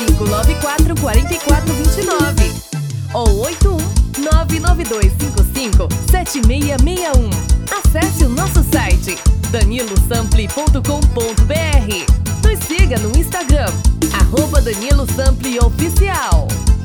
3594 4429 ou 81 99255 7661. Acesse o nosso site danilosample.com.br. Nos siga no Instagram @DaniloSample Oficial.